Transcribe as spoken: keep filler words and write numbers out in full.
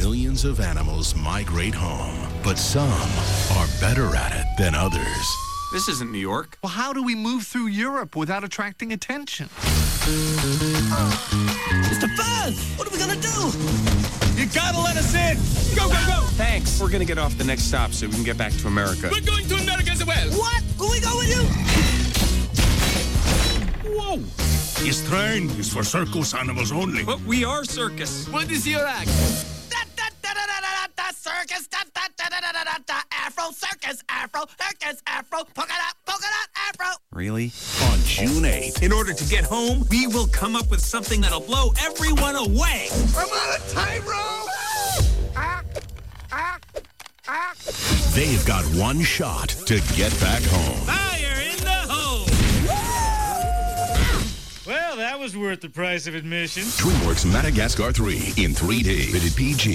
millions of animals migrate home, but some are better at it than others. This isn't New York. Well, how do we move through Europe without attracting attention? Mister Buzz, what are we gonna do? You gotta let us in! Go, go, go! Thanks. We're gonna get off the next stop so we can get back to America. We're going to America as well! What? Will we go with you? Whoa! This train is for circus animals only. But we are circus. What is your act? Da, da, da, da, da, da, da, circus, da, da, da, da, da, da, da, Afro, circus, Afro, circus, Afro, polka dot, polka dot, Afro. Really? On June eighth, In order to get home, we will come up with something that'll blow everyone away. I'm on a tightrope! they've got one shot to get back home. Fire in the hole! Well, that was worth the price of admission. DreamWorks Madagascar three in three D. Rated P G.